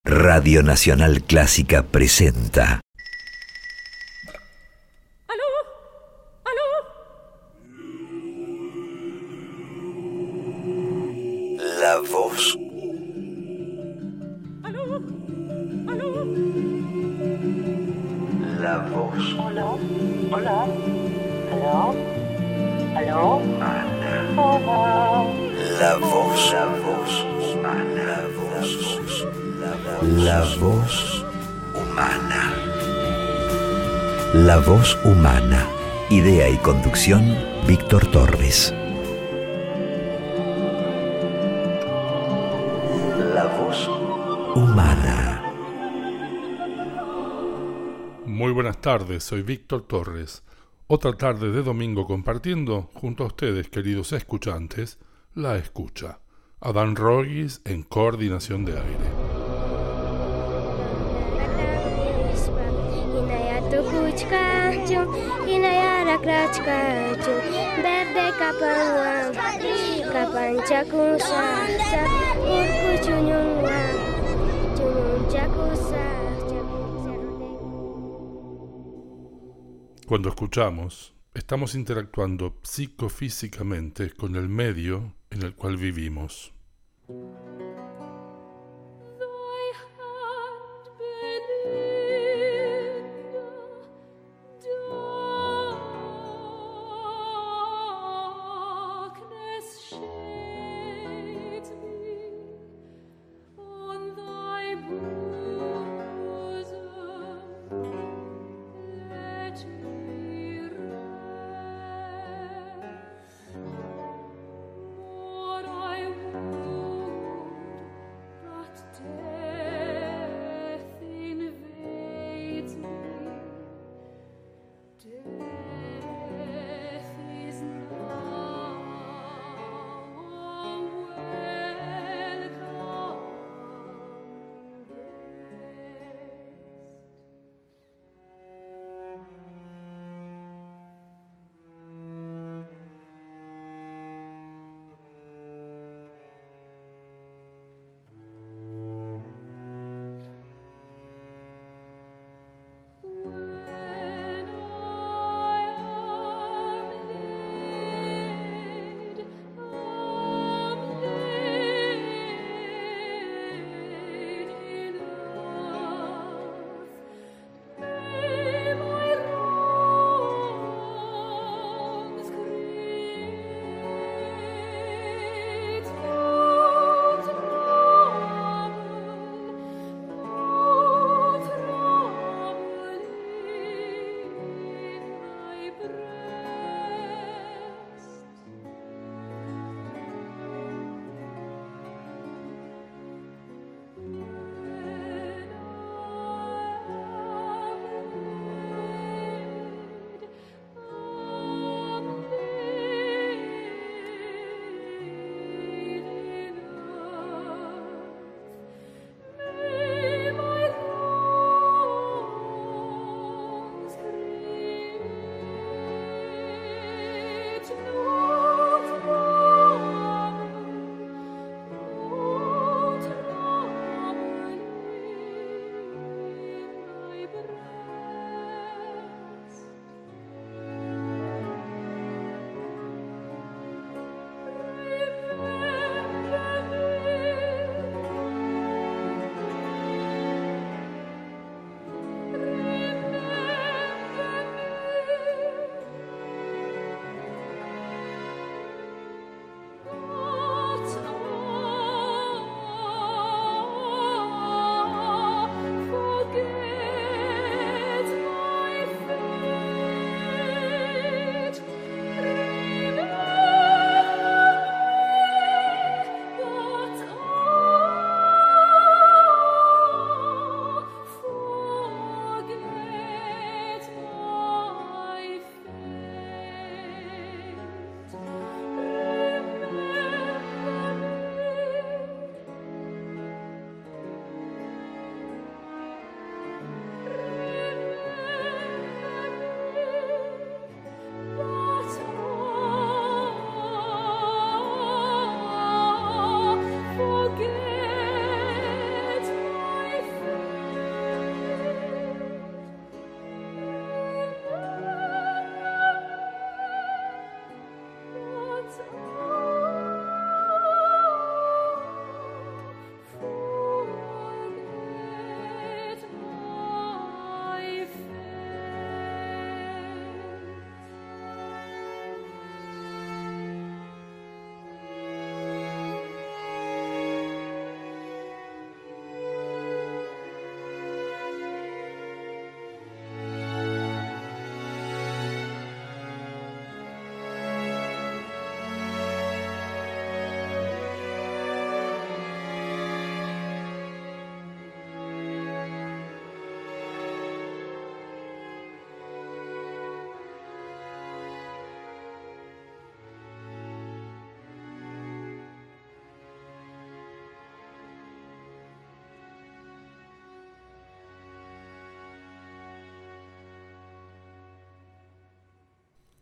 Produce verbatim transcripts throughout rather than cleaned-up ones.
Radio Nacional Clásica presenta. ¿Aló? ¿Aló? La voz. ¿Aló? ¿Aló? La voz. Hola, hola, aló, aló, hola. La voz. La voz humana. La voz. La voz humana. La voz humana. Idea y conducción, Víctor Torres. La voz humana. Muy buenas tardes, soy Víctor Torres. Otra tarde de domingo compartiendo junto a ustedes, queridos escuchantes, la escucha. Adán Rogis en coordinación de aire. Cuando escuchamos, estamos interactuando psicofísicamente con el medio en el cual vivimos.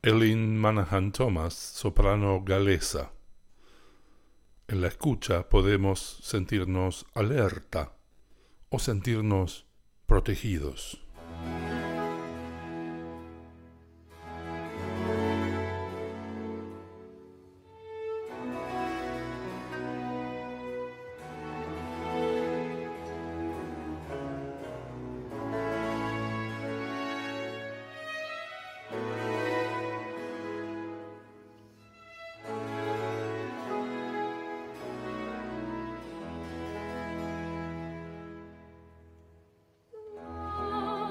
Eileen Manahan Thomas, soprano galesa. En la escucha podemos sentirnos alerta o sentirnos protegidos. Ah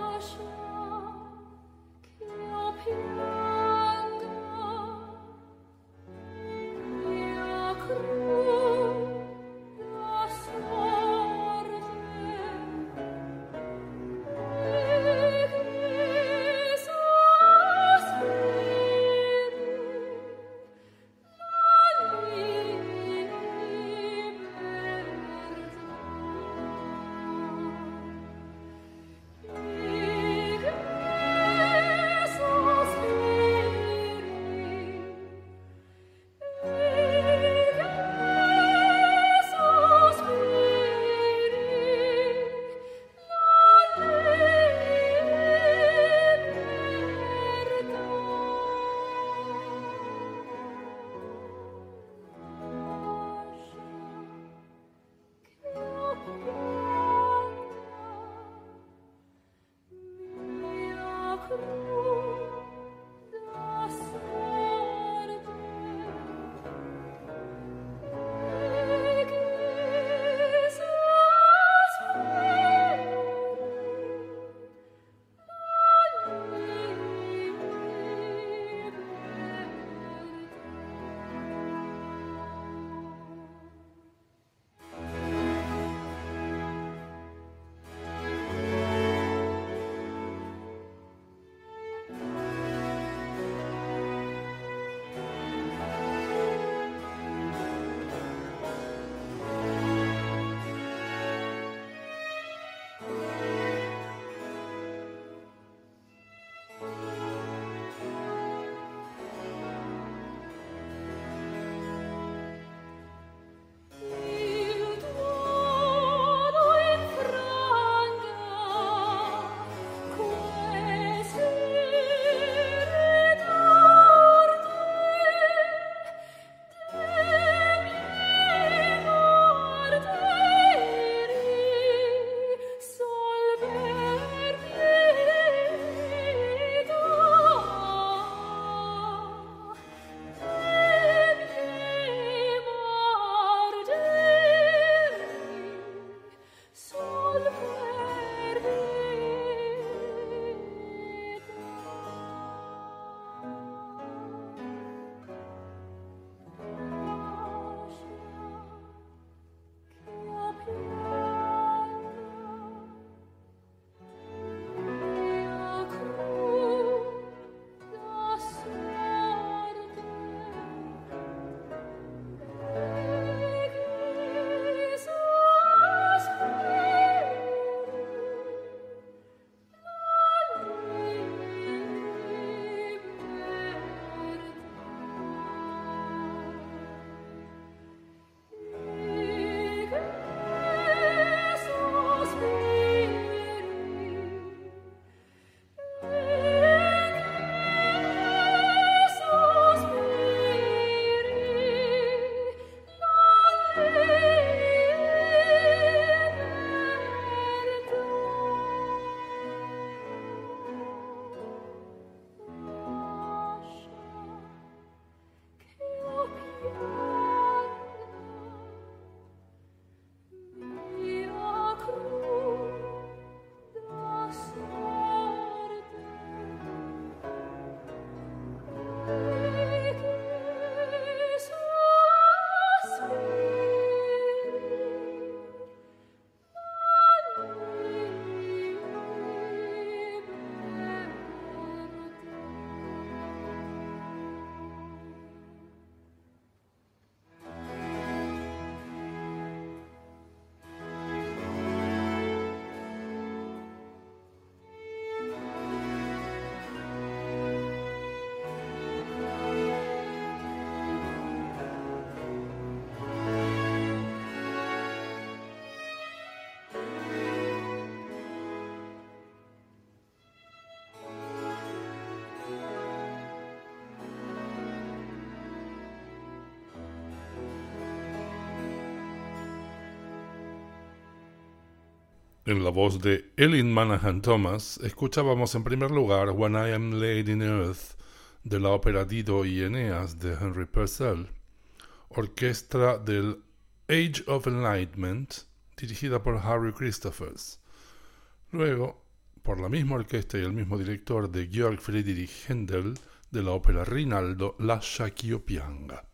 En la voz de Elin Manahan Thomas, escuchábamos en primer lugar When I Am Laid in Earth, de la ópera Dido y Eneas de Henry Purcell, orquesta del Age of Enlightenment, dirigida por Harry Christophers. Luego, por la misma orquesta y el mismo director de Georg Friedrich Händel, de la ópera Rinaldo, Lascia ch'io pianga.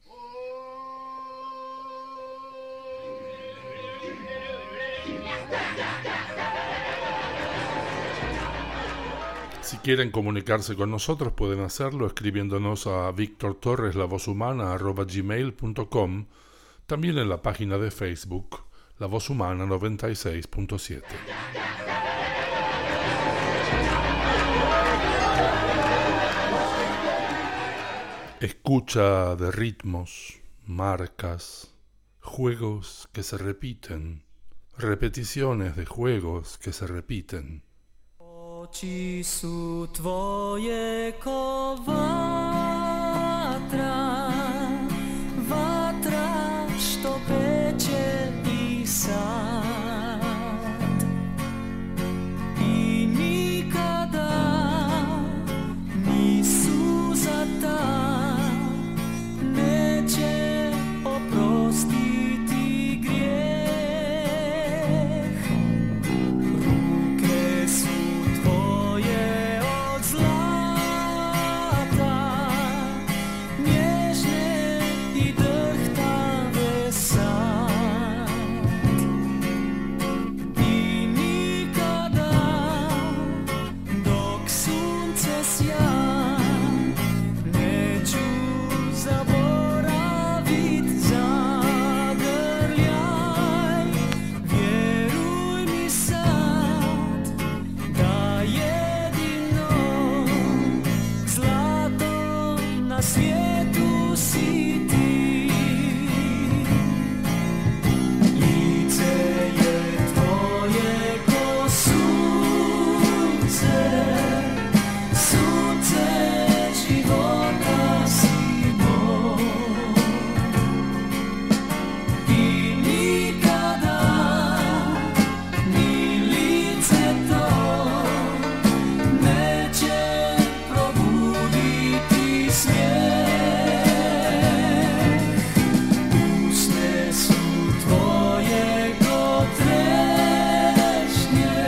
Si quieren comunicarse con nosotros pueden hacerlo escribiéndonos a victortorreslavoshumana arroba gmail punto com, también en la página de Facebook La Voz Humana noventa y seis punto siete. Escucha de ritmos, marcas, juegos que se repiten, repeticiones de juegos que se repiten. Oči sú tvoje ko vatra, vatra, što peče i sad. I nikada ni suza ta neće oprostiti grijeh. Ruke su tvoje od zlata, nježne i drhtave sad. I nikada dok sunce sja neću zaboravit zagrljaj. Vjeruj mi sad da jedino zlato na svijetu si ti. Lice je tvoje ko sunce, sunce života si moj. I nikada ni lice to neće probuditi smijeh. Usne su tvoje ko trešnje,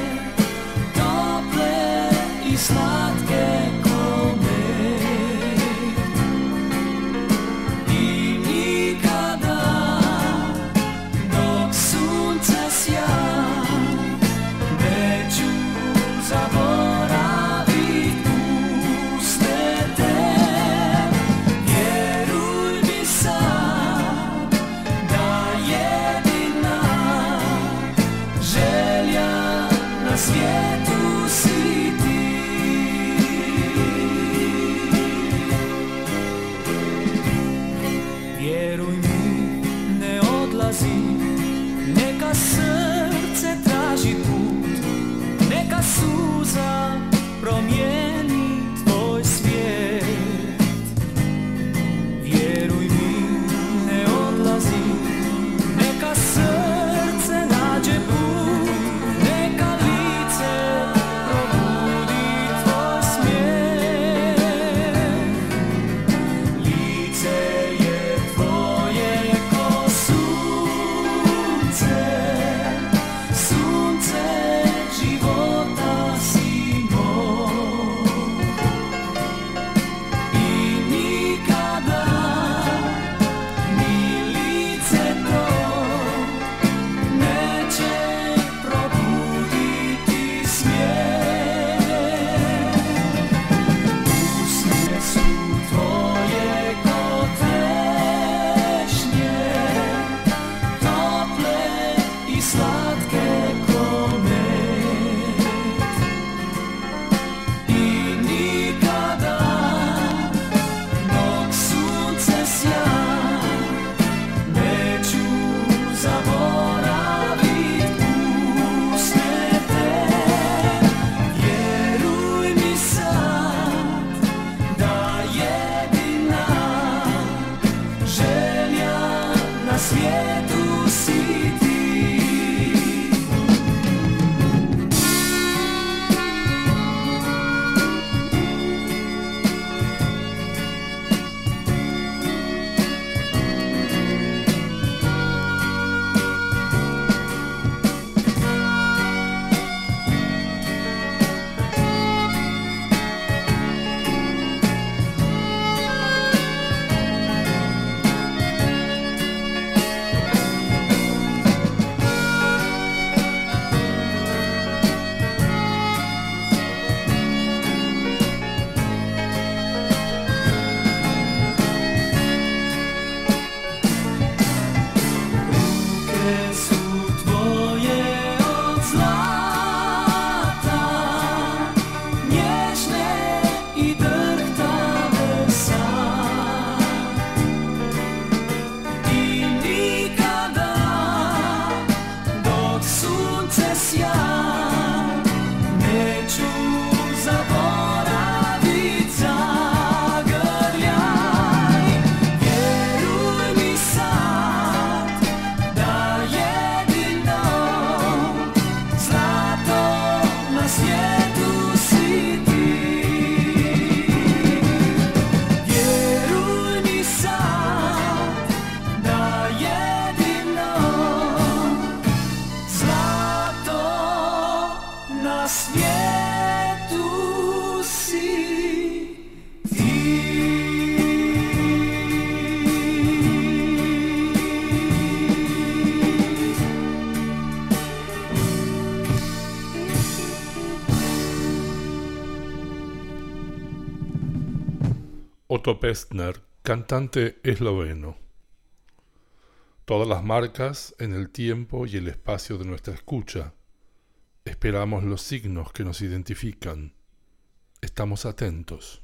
tople i slatke ko med. I nikada dok sunce sja neću zaboravit usne te. Vjeruj mi sad da jedina želja na svijetu si ti. Vjeruj mi, ne odlazi, neka srce traži put, neka suza promijeni tvoj svijet. Vjeruj mi, ne odlazi, neka srce nađe put, neka lice probudi tvoj smijeh. Lice je tvoje ko sunce, sunce života si moj. svijetu si ti. Otto Pestner, cantante esloveno. Todas las marcas en el tiempo y el espacio de nuestra escucha. Esperamos los signos que nos identifican. Estamos atentos.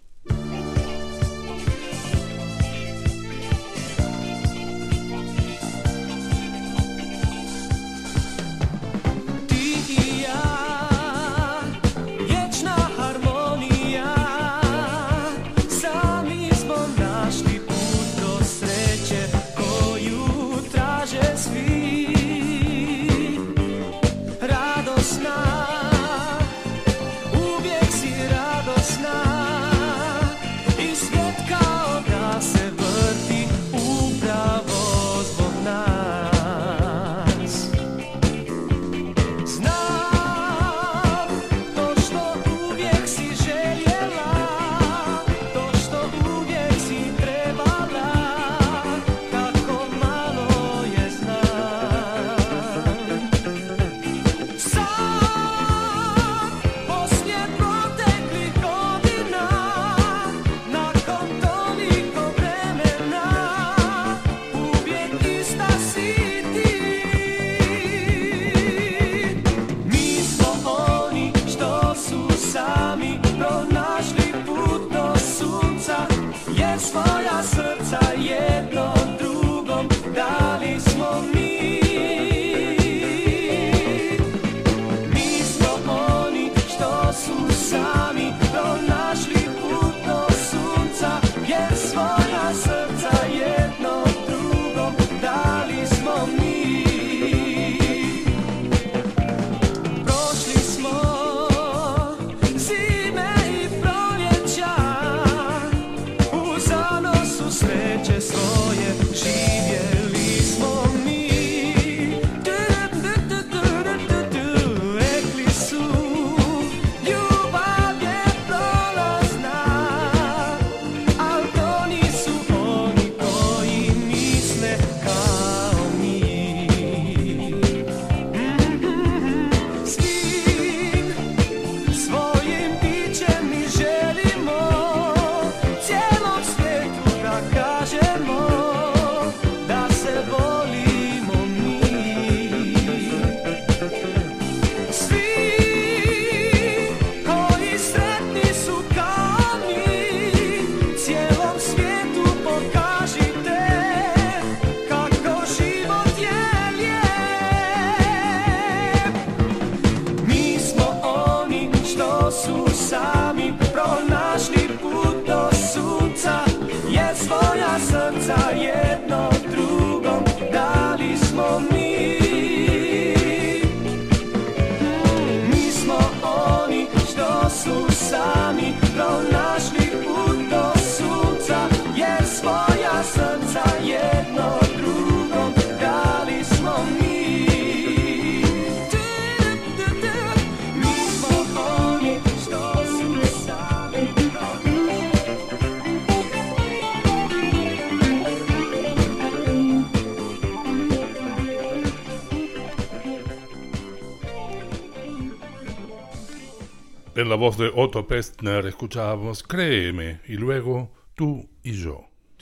En la voz de Otto Pestner escuchábamos Créeme y luego Tú y yo.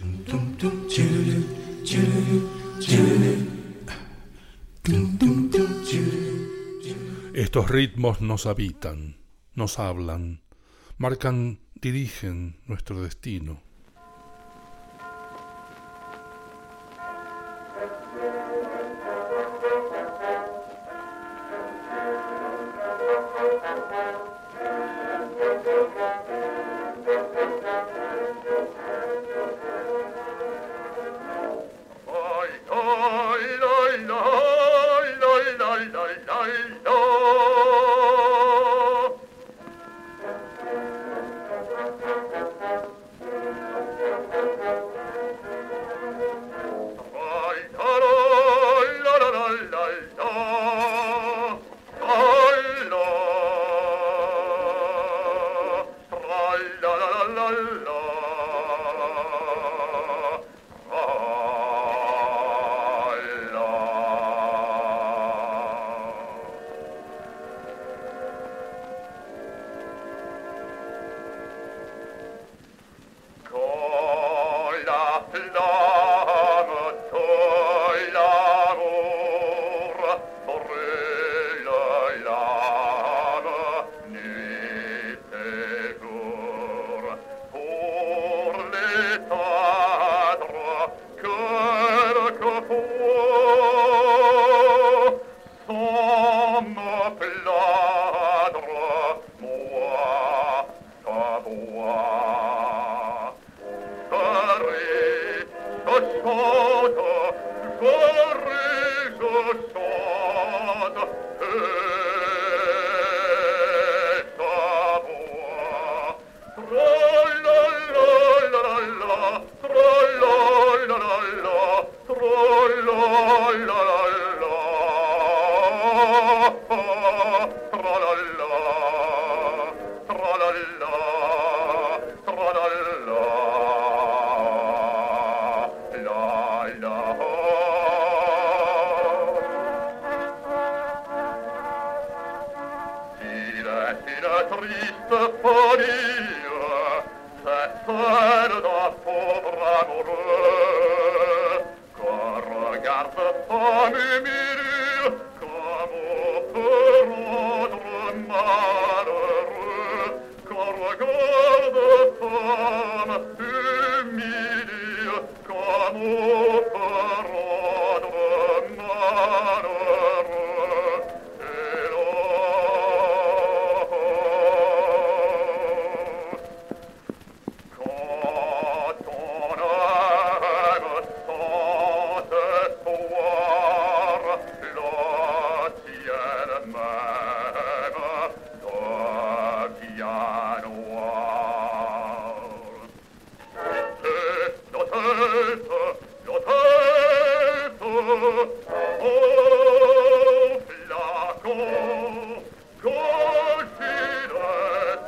Estos ritmos nos habitan, nos hablan, marcan, dirigen nuestro destino. Thank you. C'est une triste folie, c'est celle d'un pauvre amoureux qu'on regarde femme humiliée comme on peut rendre malheureux, qu'on regarde femme humiliée comme on peut rendre malheureux. Et l'autre, quand on aime sans espoir, le ciel même devient noir. Et la tête, la tête, au flacon, quand il est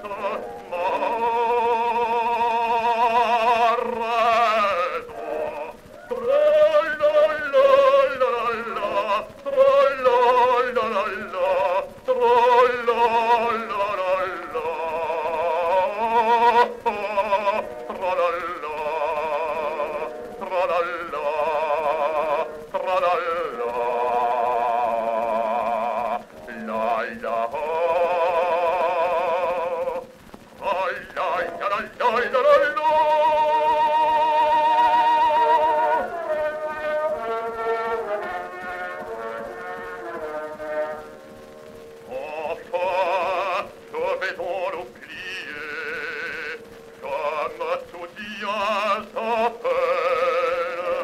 enfin, devait-on l'oublier, comme soutien s'appelle.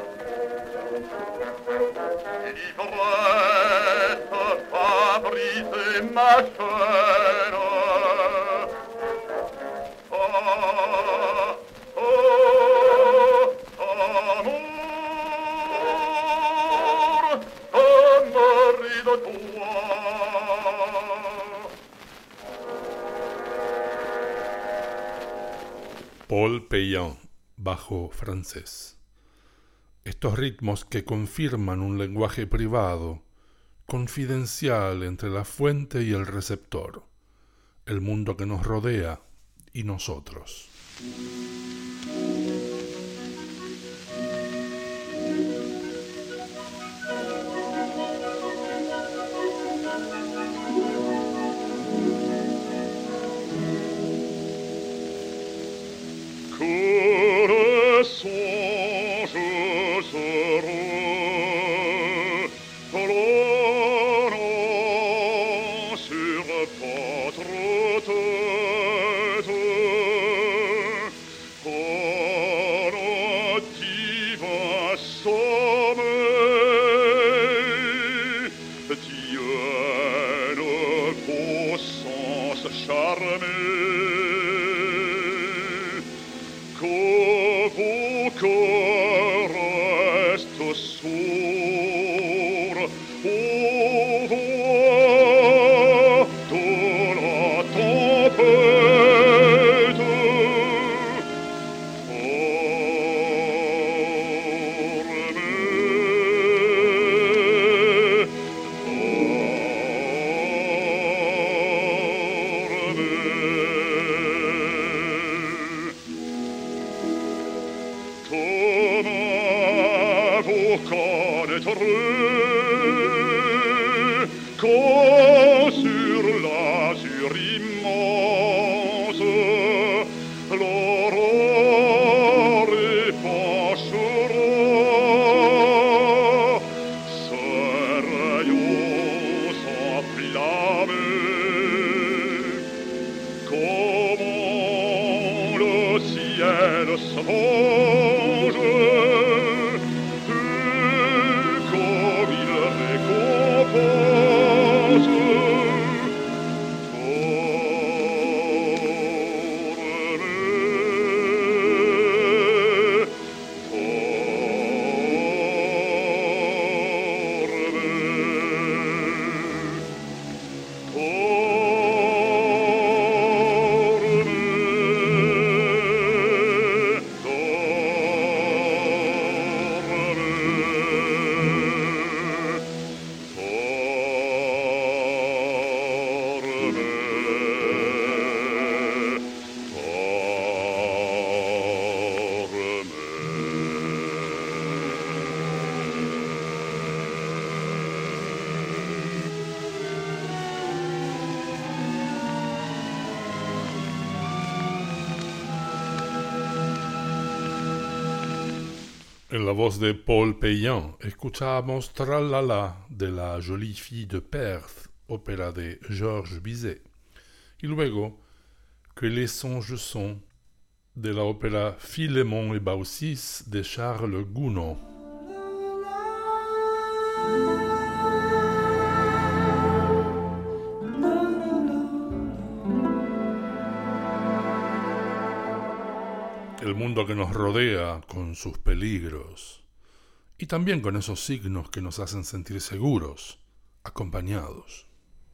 L'ivresse favorise ma chair. Ah, oh, amour, amori de toi. Paul Payan, bajo francés. Estos ritmos que confirman un lenguaje privado, confidencial entre la fuente y el receptor, el mundo que nos rodea y nosotros. Que le songe heureux planant sur votre tête, en un divin sommeil, tienne vos sens charmés. Que vos cœurs restent sourds aux voix de la tempête. Quand sur l'azur immense l'aurore épanchera ses rayons enflammés, comment le ciel se venge. Dorme. En la voz de Paul Payan escuchábamos Tralala de la Jolie Fille de Perth, ópera de Georges Bizet, y luego Que les songes sont de la ópera Philémon et Baucis de Charles Gounod. El mundo que nos rodea con sus peligros y también con esos signos que nos hacen sentir seguros, acompañados.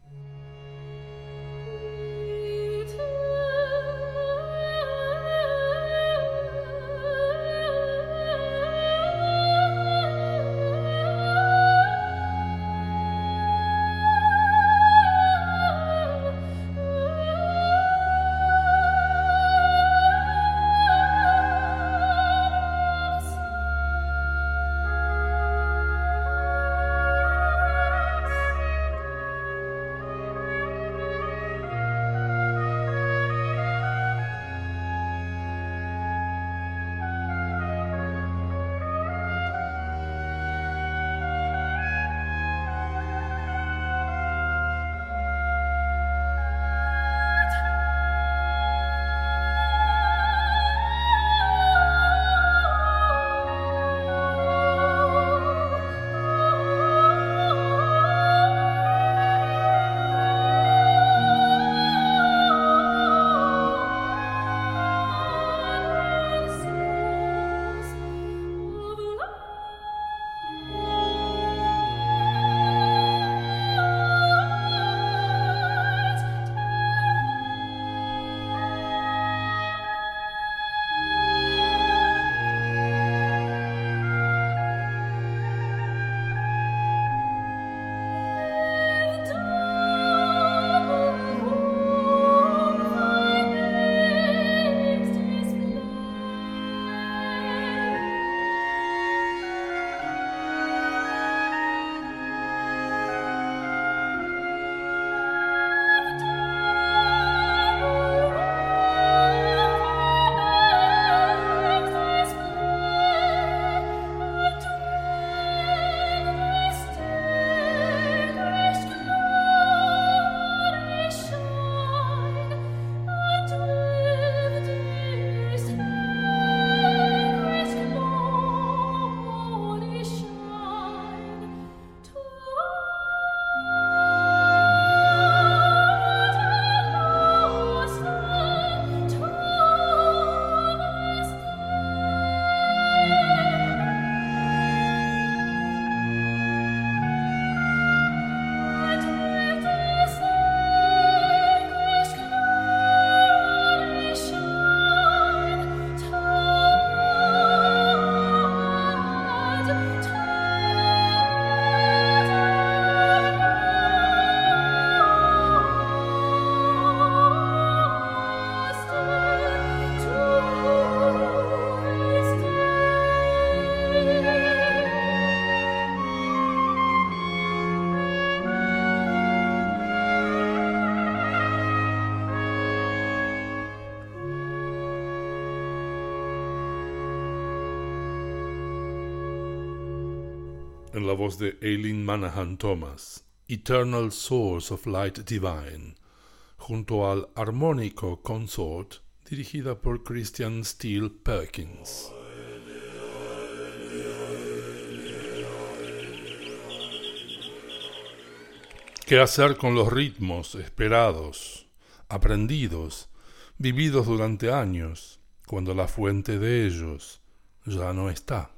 En la voz de Eileen Manahan Thomas, Eternal Source of Light Divine, junto al Armónico Consort, dirigida por Christian Steele Perkins. ¿Qué hacer con los ritmos esperados, aprendidos, vividos durante años, cuando la fuente de ellos ya no está?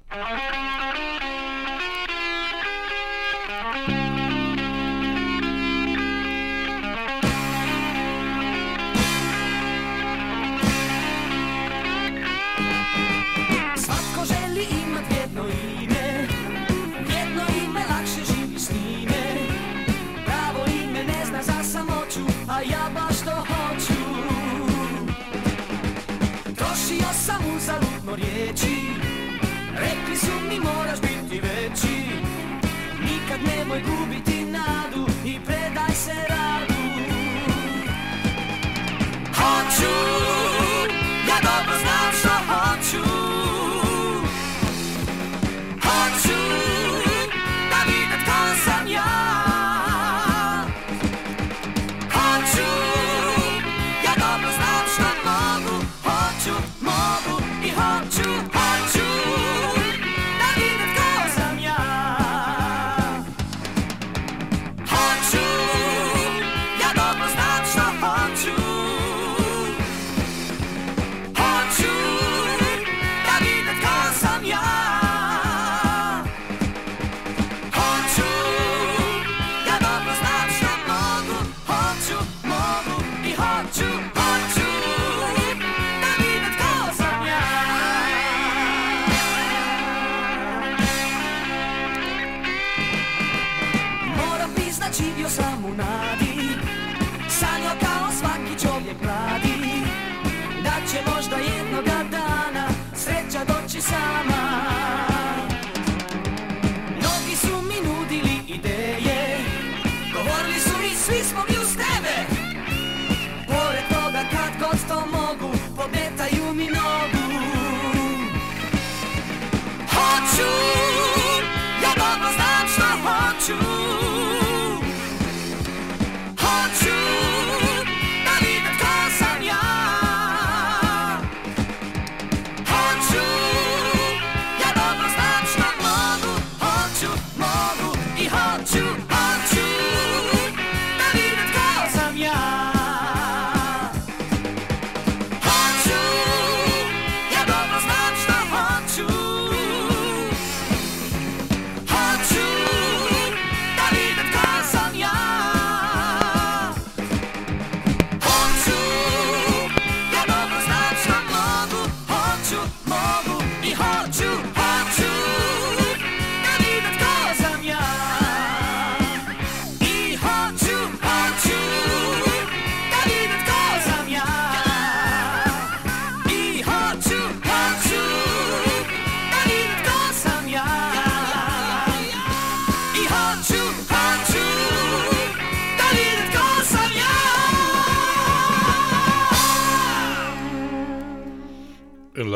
Svatko želi imat jedno ime, jedno ime lakše živi s njime. Pravo ime ne zna za samoću, a ja baš to hoću. Trošio sam uzaludno riječi, rekli su mi moraš biti veći. Nikad nemoj gubiti nadu i predaj se radu. Hoću, ja dobro znam što hoću.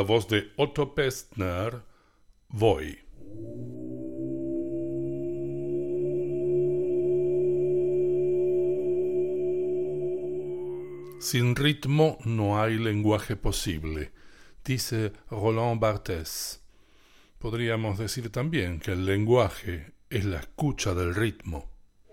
la voz de Otto Pestner, Voy. Sin ritmo no hay lenguaje posible, dice Roland Barthes. Podríamos decir también que el lenguaje es la escucha del ritmo.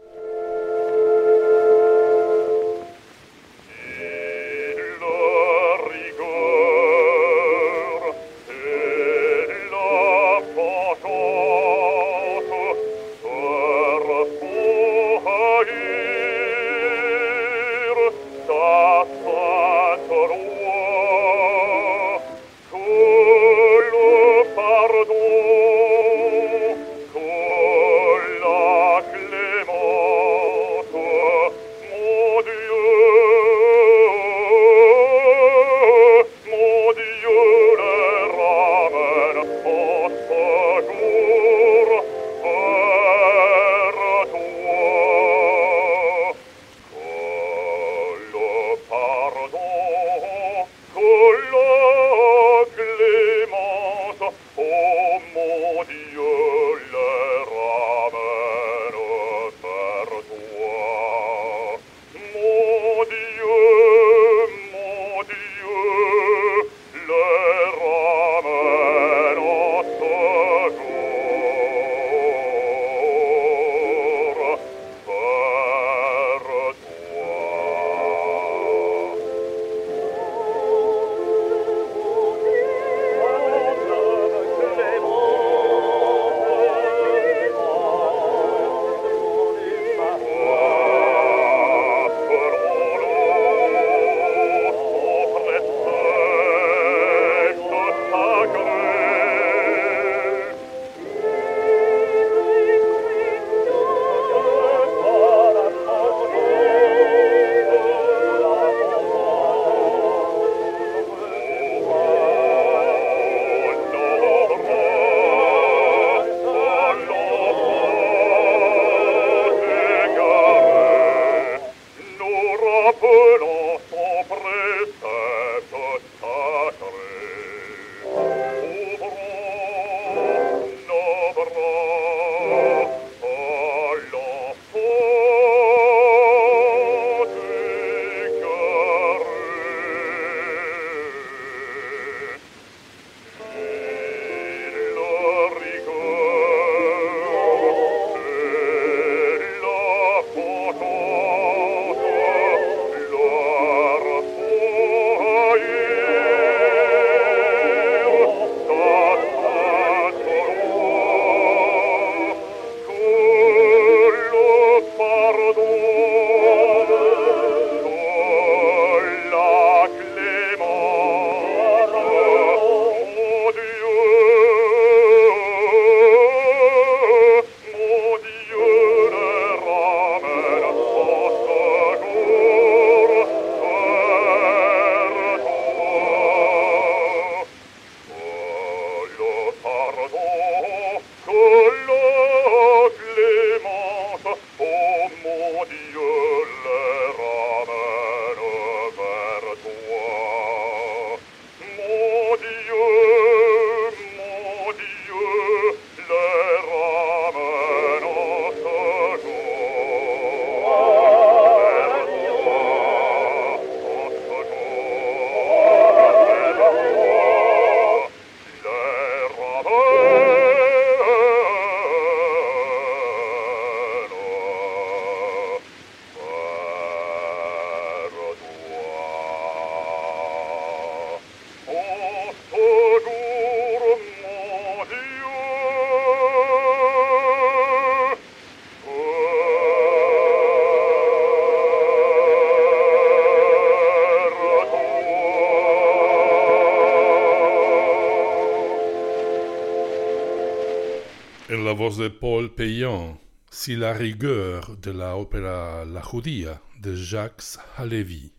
En la voz de Paul Payan, Si la rigueur de la ópera La Judía de Jacques Halévy.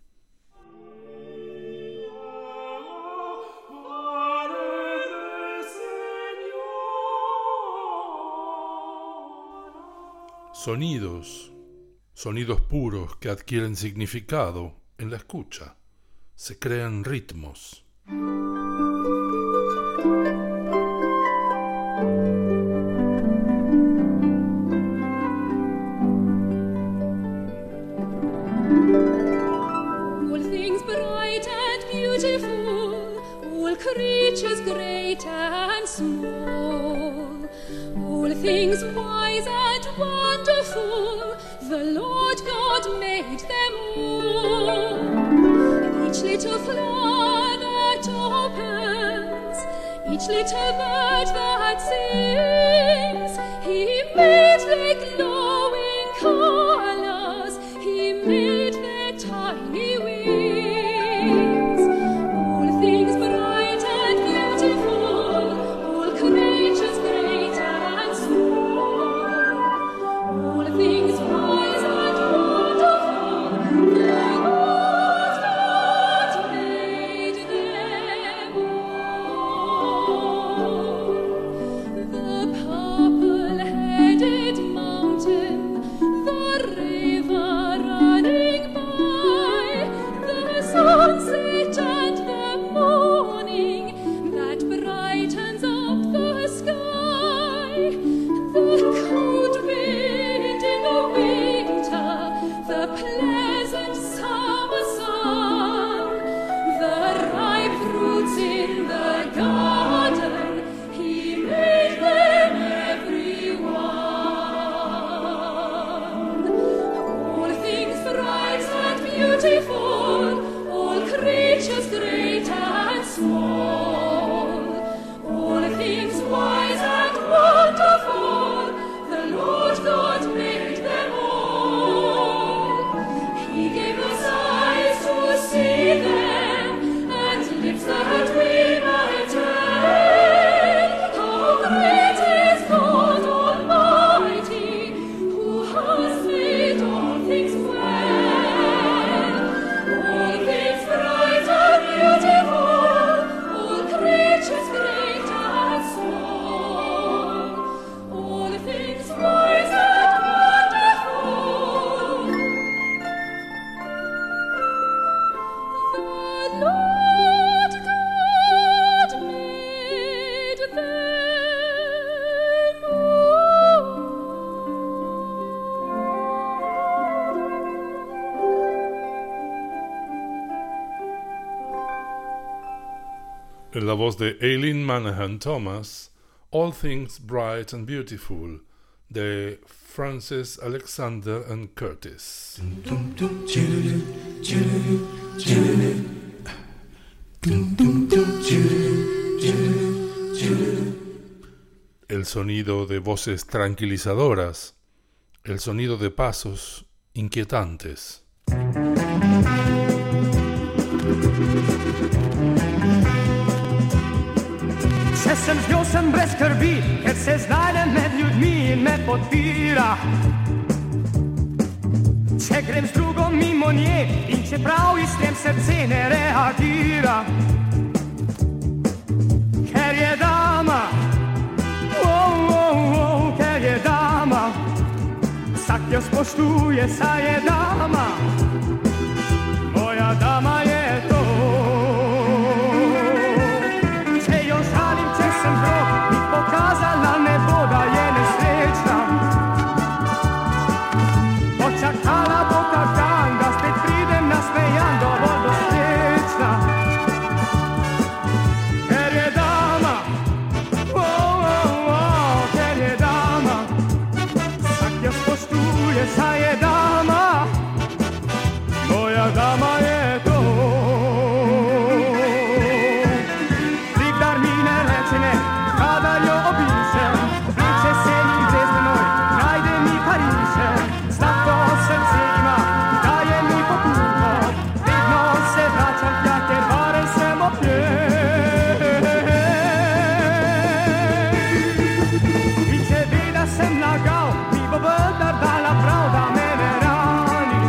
Sonidos, sonidos puros que adquieren significado en la escucha, se crean ritmos. beautiful, all creatures great and small, all things wise and wonderful, the Lord God made them all. Each little flower that opens, each little bird that sings, He made their glowing colors, He made their tiny wings. All things bright and beautiful, all creatures great and small, all things wise and wonderful, the Lord God made them all. The purple-headed mountain, the river running by, the sunset and the morning that brightens up the sky, the cold wind in the winter, the pleasant summer sun, the ripe fruits in the garden, He made them every one. All things bright and beautiful, all creatures great and small, all things wise and wonderful, the Lord God made them all. He gave us eyes to see them, and lips that we might tell. How great is God Almighty, who has made all things well. All things bright and beautiful, all creatures great and small, all things wise and wonderful, the Lord God made them all. En la voz de Eileen Manahan Thomas, All Things Bright and Beautiful, de Frances Alexander and Curtis. El sonido de voces tranquilizadoras, el sonido de pasos inquietantes. Se sem z njo sem brez skrbi, ker se znajdem med ljudmi in me podpira. Če grem z drugo mimo nje in čeprav iz tem srce ne reagira, ker je dama, oh, oh, oh, ker je dama, vsak jo spoštuje, saj je dama, moja dama je to. Če jo žalim, če sem drog, mi pokazala ne bo, da je nesrečna. Počakala bo kak dan, da spet pridem nasmejan, dovolj dosrečna. Ker je dama, oh, oh, oh, ker je dama, vsak jo spoštuje, saj je dama, moja dama je to. Nikdar mi ne reče ne, kadar jo obišem, vleče se mi brez menoj, najde mi pariše, sladko srce ima, daje mi pokutno, vedno se vračam tja, ker varen sem ob njej. In če ve, da sem lagal, mi bo vendar dala prav, da me ne rani.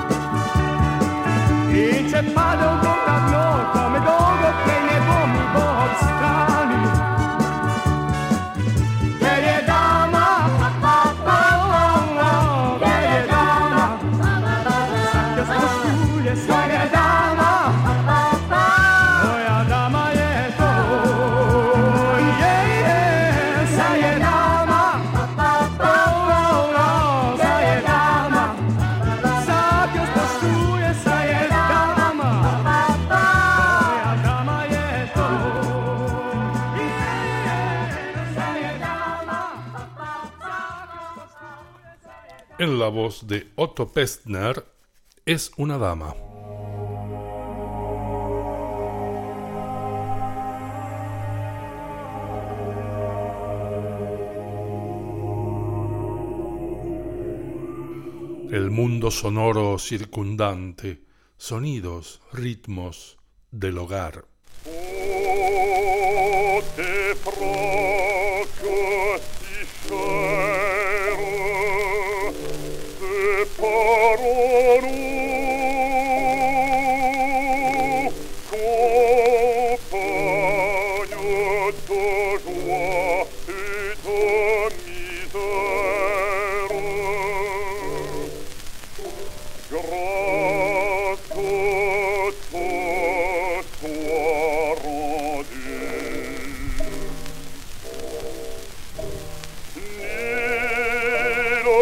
In če padel bo na dno, ko me dolgo prej ne bo, mi bo ob strani. Ker je dama, oh, oh, oh, ker je dama, vsak jo spoštuje, saj je dama, moja dama je to. Yeah, yeah, saj je dama, oh, oh, oh, saj je dama, vsak jo spoštuje, saj je dama, moja en la voz de Otto Pestner, Es una dama. El mundo sonoro circundante, sonidos, ritmos del hogar. Oh, te proprio si cher, te parolo, compagno de joie et de misère. Grâce à toi soit rendue. Ni le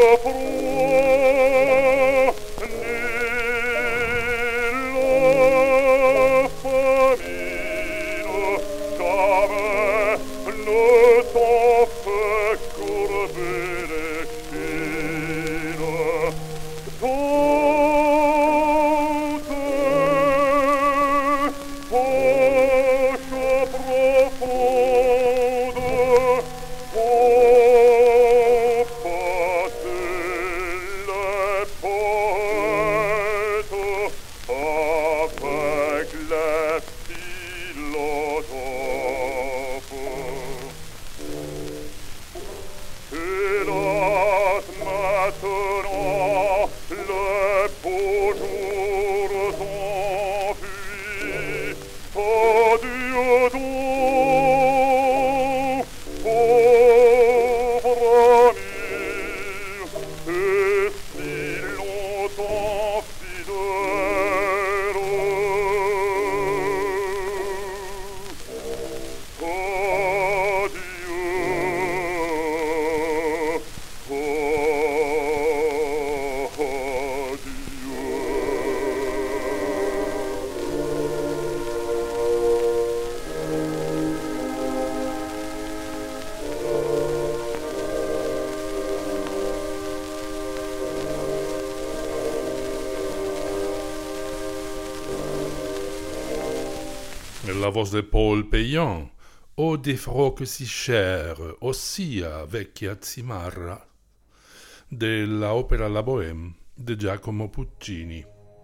froid, ni la famine, jamais ne t'ont fait courber les chines. Toute poche profonde, ont passé les poètes avec les philosophes. Hélas, maintenant, les beaux jours ont fui. Adieu donc, pauvre ami, et si longtemps fidèle. En la voz de Paul Payan, O des frocs si chers, ossia vecchia zimarra, de la ópera La Bohème de Giacomo Puccini.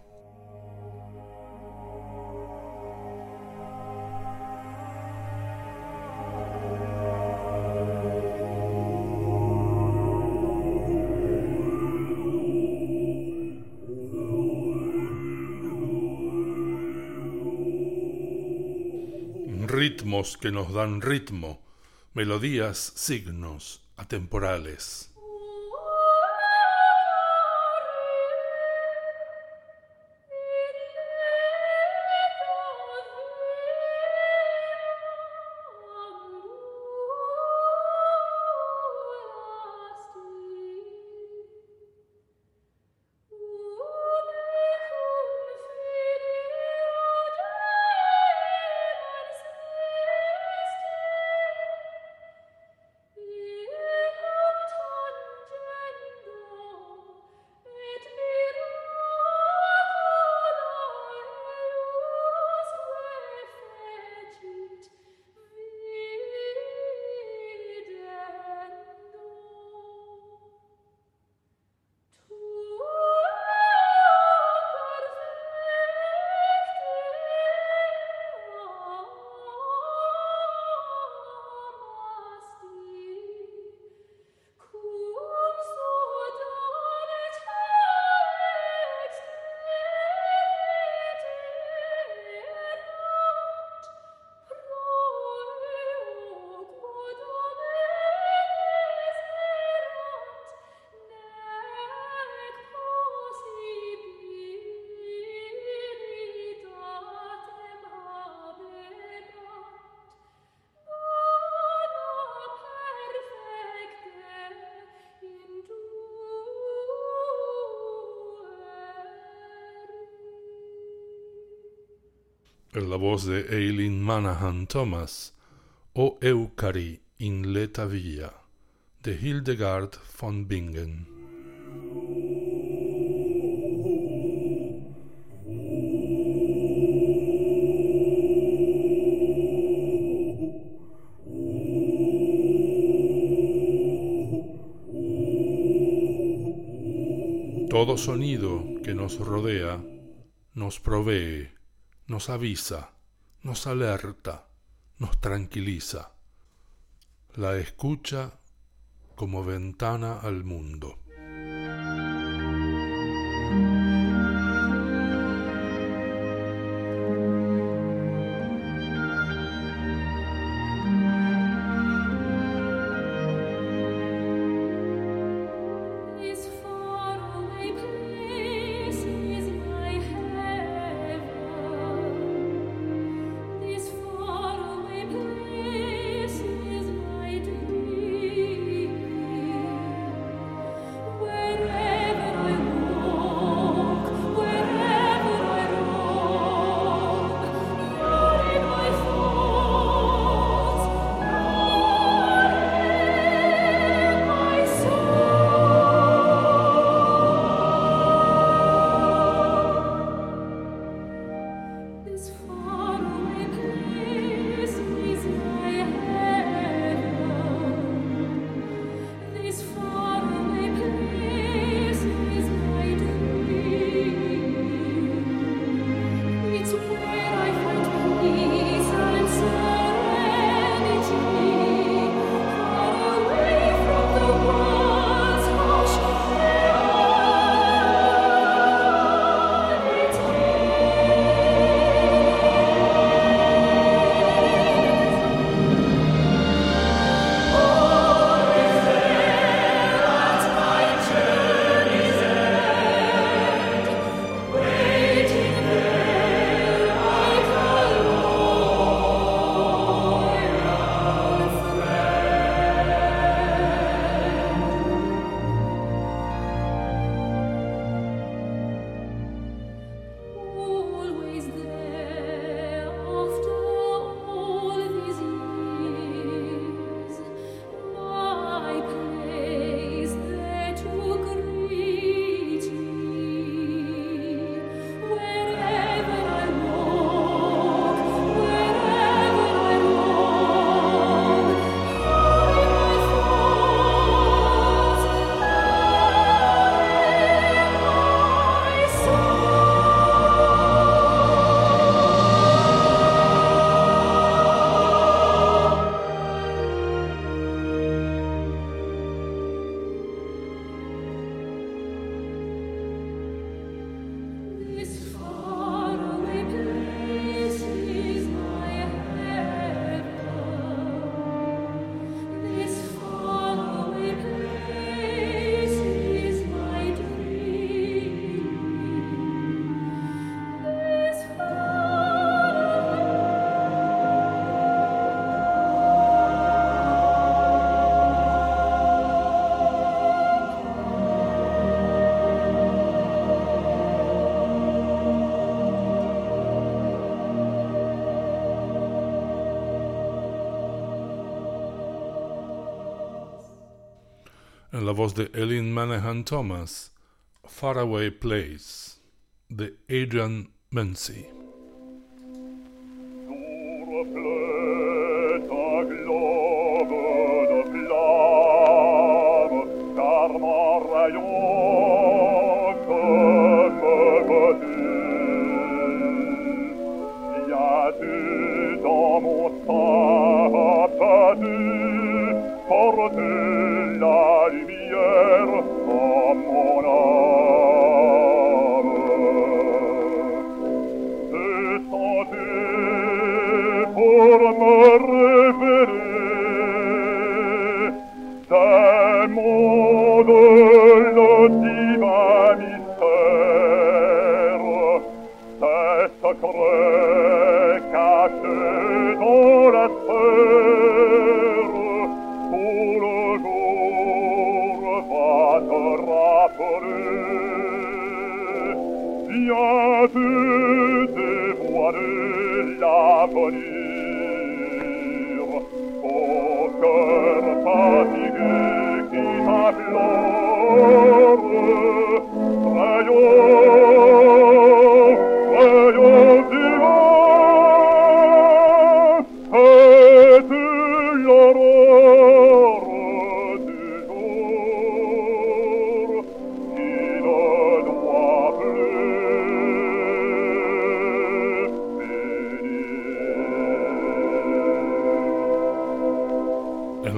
Ritmos que nos dan ritmo, melodías, signos, atemporales. En la voz de Eileen Manahan Thomas, O Eucari in Leta Via, de Hildegard von Bingen. Todo sonido que nos rodea nos provee, nos avisa, nos alerta, nos tranquiliza. La escucha como ventana al mundo. This faraway place is my heaven. This faraway place is my dream. Wherever I walk, wherever I roam, you're in my thoughts, you're in my soul. This faraway place is my heaven. This faraway place is my dream. It's where I find peace and serenity, far away from the world's harsh always there after all these years, my place there to greet me. Wherever I walk, wherever I roam, you're in my thoughts, you're in my soul. This faraway place is my heaven. This faraway place is my dream. This En la voz de Eileen Manahan Thomas, Faraway Place, de Adrian Menzies. Surflöta globe de flamme, car mon rayon comme venu. Y a-tu dans mon sang perdu, porter la lumière en mon âme? Descendez pour me révéler d'un monde le divin mystère, ces secrets cachés dans la terre, où le jour va te rappeler. Viens-tu dévoiler l'avenir au cœur fatigué qui t'implore? Rayon, rayon divin, es-tu l'aurore du jour qui ne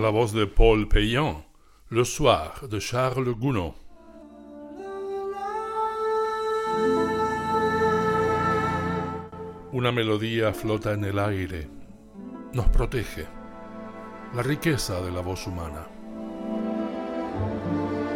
la voz de Paul Payan, Le Soir de Charles Gounod. Una melodía flota en el aire, nos protege, la riqueza de la voz humana.